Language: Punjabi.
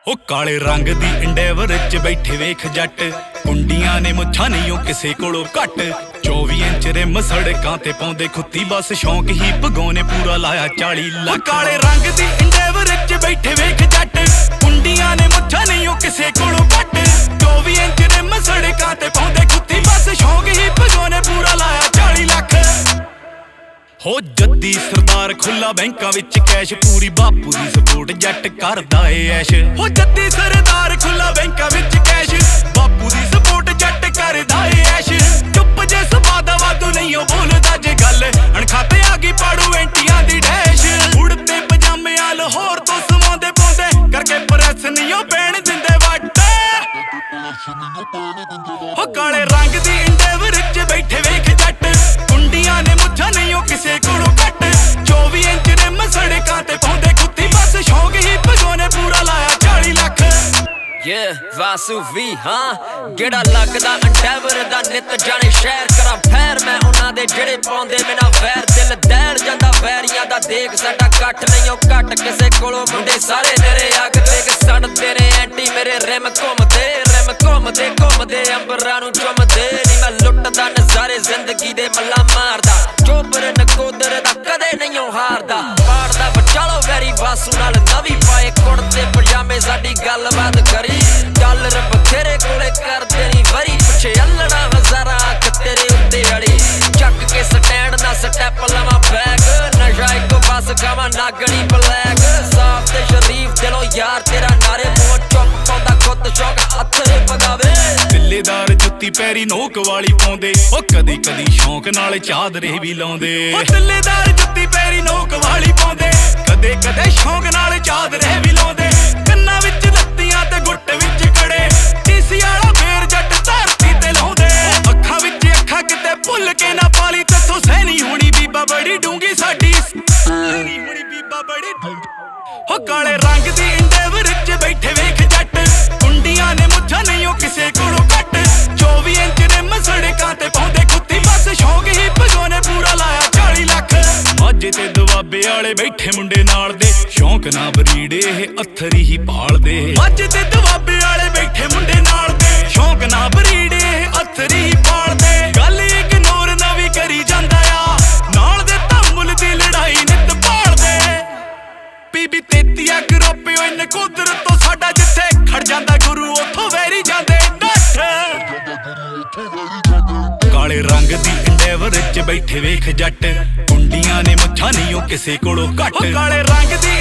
ਉਹ ਕਾਲੇ ਰੰਗ ਦੀ ਇੰਡੇਵਰ ਚ ਬੈਠੇ ਵੇਖ ਜੱਟ, ਕੁੰਡੀਆਂ ਨੇ ਮੁੱਛਾਂ ਨਹੀਂ ਉਹ ਕਿਸੇ ਕੋਲੋਂ ਘੱਟ। 24 ਇੰਚ ਰਿਮ ਸੜਕਾਂ ਤੇ ਪਾਉਂਦੇ ਖੁੱਤੀ, ਬਸ ਸ਼ੌਂਕ ਹੀ ਭਗਾਉਣੇ ਪੂਰਾ ਲਾਇਆ 40 ਲੱਖ। ਕਾਲੇ ਰੰਗ ਦੀ ਇੰਡੇਵਰ ਚ ਬੈਠੇ ਵੇਖ ਜੱਟ, ਕੁੰਡੀਆਂ ਨੇ ਮੁੱਛਾਂ ਨਹੀਂ ਉਹ ਕਿਸੇ ਕੋਲੋਂ ਘੱਟ। 24 ਇੰਚ ਰਿਮ ਸੜਕਾਂ ਤੇ ਪਾਉਂਦੇ ਖੁੱਤੀ, ਬਸ ਸ਼ੌਂਕ ਹੀ ਭਗਾਉਣੇ ਪੂਰਾ ਲਾਇਆ 40 ਲੱਖ। ਹੋ ਜੱਦੀ ਸਰਦਾਰ ਖੁੱਲਾ ਬੈਂਕਾਂ ਵਿੱਚ ਕੈਸ਼, ਪੂਰੀ ਬਾਪੂ ਦੀ ਸਪੋਰਟ ਜੱਟ ਕਰਦਾ ਏ ਐਸ਼। ਹੋ ਜੱਦੀ ਸਰਦਾਰ ਖੁੱਲਾ ਬੈਂਕਾਂ ਵਿੱਚ ਕੈਸ਼, ਬਾਪੂ ਦੀ ਸਪੋਰਟ ਜੱਟ ਕਰਦਾ ਏ ਐਸ਼। ਚੁੱਪ ਜੇ ਸਵਾਦਾ ਵਾਧੂ ਨਹੀਂ ਉਹ ਬੋਲਦਾ ਜੇ ਗੱਲ, ਅਣਖਾਤੇ ਆ ਗਈ ਪਾੜੂ ਐਂਟੀਆਂ ਦੀ ਡੈਸ਼। ਉੜਦੇ ਪਜਾਮੇ ਆ ਲਾਹੌਰ ਤੋਂ ਸਵਾਉਂਦੇ ਪਾਉਂਦੇ, ਕਰਕੇ ਪ੍ਰੈਸ ਨਹੀਂ ਉਹ ਪੈਣ ਦਿੰਦੇ ਵੱਟ। ਹੋ ਕਾਲੇ ਰੰਗ ਦੀ ਇੰਡੇਵਰ ਚ ਬੈਠੇ ਵੇਖ ਜੱਟ, ਕੁੰਡੀਆਂ ਨੇ ਮੁੱਛਾਂ ਨਹੀਂ ਉਹ ਕਿਸੇ ਕੋਲੋਂ ਘੱਟ। 24 ਇੰਚ ਰਿਮ ਸੜਕਾਂ ਤੇ ਪਾਉਂਦੇ ਖੁੱਤੀ, ਬਸ ਸ਼ੌਂਕ ਹੀ ਭਗਾਉਣੇ ਪੂਰਾ ਲਾਇਆ 40 ਲੱਖ। ਵਾਸੂ ਵੀ ਹਾਂ ਗੇੜਾ ਲੱਗਦਾ ਅੰਡੇਵਰ ਦਾ, ਨਿਤ ਜਾਣੇ ਸ਼ਹਿਰ ਕਰਾਂ ਫੈਰ ਮੈਂ ਉਹਨਾਂ ਦੇ ਜਿਹੜੇ ਪਾਉਂਦੇ ਬਿਨਾ ਵੈਰ। ਦਿਲ ਦਹਿੜ ਜਾਂਦਾ ਵੈਰੀਆਂ ਦਾ, ਦੇਖ ਸਾਡਾ ਕੱਟ ਨਹੀਂ ਉਹ ਘੱਟ ਕਿਸੇ ਕੋਲੋਂ। ਮੁੰਡੇ ਸਾਰੇ ਮੇਰੇ ਅੱਗ ਦੇਖ ਸੜਦੇ ਨੇ ਐਂਟੀ, ਮੇਰੇ ਰਿਮ ਘੁੰਮਦੇ ਘੁੰਮਦੇ ਅੰਬਰਾਂ ਨੂੰ ਚੁੰਮਦੇ। ਨੀ ਮੈਂ ਲੁੱਟਦਾ ਨਜ਼ਾਰੇ ਜ਼ਿੰਦਗੀ ਦੇ ਮੱਲਾ ਮਾਰਦਾ, ਚੋਬਰ ਨਕੋਦਰ ਦਾ ਕਦੇ ਨਹੀਂ ਉਹ ਹਾਰਦਾ। ਪਾੜਦਾ ਬਚਾਲੋ ਵੈਰੀ ਵਾਸੂ ਨਾਲ ਨਵੀਂ ਪਾਏ ਕੁੜਤੇ ਪਜਾਮੇ, ਸਾਡੀ ਗੱਲਬਾਤ ਕਰੀ ਡਾਲਰ ਬਥੇਰੇ ਕੋਲੇ ਕਰਦੇ ਨੀ ਵਰੀ। ਪਿੱਛੇ ਅਲੜਾ ਹਜ਼ਾਰਾਂ ਅੱਖ ਤੇਰੇ ਉੱਤੇ ਅੜੀ, ਚੱਕ ਕੇ ਸਟੈਂਡ ਨਾ ਸਟੈਪ ਲਵਾਂ ਬੈਗ। ਨਸ਼ਾ ਇੱਕੋ ਬਸ ਖਾਵਾਂ ਨਾਗਣੀ ਬਲੈਕ, ਸਾਫ ਤੇ ਸ਼ਰੀਫ ਦਿਲੋਂ ਯਾਰ ਤੇਰਾ ਨਾਰੇ ਮੂੰਹ ਚੁੱਪ ਪਾਉਂਦਾ ਖੁਦ ਸ਼ੌਕ ਹੱਥ ਪਗਾਵੇ। ਦਿੱਲੇਦਾਰ ਜੁੱਤੀ ਪੈਰੀ ਨੋਕ ਵਾਲੀ ਪਾਉਂਦੇ, ਉਹ ਕਦੀ ਕਦੀ ਸ਼ੌਂਕ ਨਾਲ ਚਾਦਰੇ ਵੀ ਲਾਉਂਦੇ। ਉਹ ਦਿੱਲੇਦਾਰ ਜੁੱਤੀ ਪੈਰੀ ਨੋਕ ਵਾਲੀ ਪਾਉਂਦੇ, ਕਦੇ ਕਦੇ ਸ਼ੌਂਕ ਨਾਲ ਚਾਦਰੇ ਵੀ ਲਾਉਂਦੇ। ਕੰਨਾਂ ਵਿੱਚ ਲੱਤੀਆਂ ਤੇ ਗੁੱਟ ਵਿੱਚ ਕੜੇ, ਟੀਸੀ ਵਾਲਾ ਫੇਰ ਜੱਟ ਧਰਤੀ ਤੇ ਲਾਉਂਦੇ। ਅੱਖਾਂ ਵਿੱਚ ਅੱਖਾਂ ਕਿਤੇ ਭੁੱਲ ਕੇ ਨਾ ਪਾਲੀ, ਤੇਥੋਂ ਸਹਿਣੀ ਹੋਣੀ ਬੀਬਾ ਬੜੀ ਡੂੰਗੀ ਸਾਡੀ, ਸਹਿਣੀ ਹੋਣੀ ਬੀਬਾ ਬੜੀ ਡੂੰਗੀ। ਹੋ ਕਾਲੇ ਰੰਗ ਦੀ ਇੰਡੇਵਰ ਚ ਬੈਠੇ ਵੇਖ ਜੱਟ, ਕੁੰਡੀਆਂ ਨੇ ਮੁੱਛਾਂ ਨਹੀਂ ਉਹ ਕਿਸੇ ਕੋਲੋਂ ਘੱਟ। 24 ਇੰਚ ਰਿਮ ਸੜਕਾਂ ਤੇ ਪਾਉਂਦੇ ਖੁੱਤੀ, ਬਸ ਸ਼ੌਂਕ ਹੀ ਭਗਾਉਣੇ ਪੂਰਾ ਲਾਇਆ 40 ਲੱਖ। ਮਾਝੇ ਤੇ ਦੁਆਬੇ ਵਾਲੇ ਬੈਠੇ ਮੁੰਡੇ ਨਾਲ ਦੇ, ਸ਼ੌਂਕ ਨਾ ਬਰੀੜੇ ਇਹ ਅੱਥਰੀ ਹੀ ਪਾਲਦੇ। ਮਾਝੇ ਤੇ ਦੁਆਬੇ ਵਾਲੇ ਬੈਠੇ ਮੁੰਡੇ ਨਾਲ ਦੇ, ਸ਼ੌਂਕ ਨਾ ਬਰੀੜੇ ਇਹ ਅੱਥਰੀ ਹੀ ਪਾਲਦੇ। ਗੱਲ ਇਗਨੋਰ ਨਾ ਵੀ ਕਰੀ ਜਾਂਦਾ ਆ, ਨਾਲ ਦੇ ਧੰਮੁਲ ਦੀ ਲੜਾਈ ਨਿੱਤ ਭਾਲਦੇ। ਬੀਬੀ 33 ਗਰੁੱਪ ਓਏ ਨਕੋਦਰ ਤੋਂ ਸਾਡਾ, ਜਿੱਥੇ ਖੜ ਜਾਂਦਾ ਗੁਰੂ ਉੱਥੋਂ ਵੈਰੀ ਜਾਂਦੇ ਨੱਠ। ਕਾਲੇ ਰੰਗ ਦੀ ਇੰਡੇਵਰ ਚ ਬੈਠੇ ਵੇਖ ਜੱਟ, ਕੁੰਡੀਆਂ ਨੇ ਮੁੱਛਾਂ ਨਹੀਂ ਉਹ ਕਿਸੇ ਕੋਲੋਂ ਘੱਟ। ਕਾਲੇ ਰੰਗ ਦੀ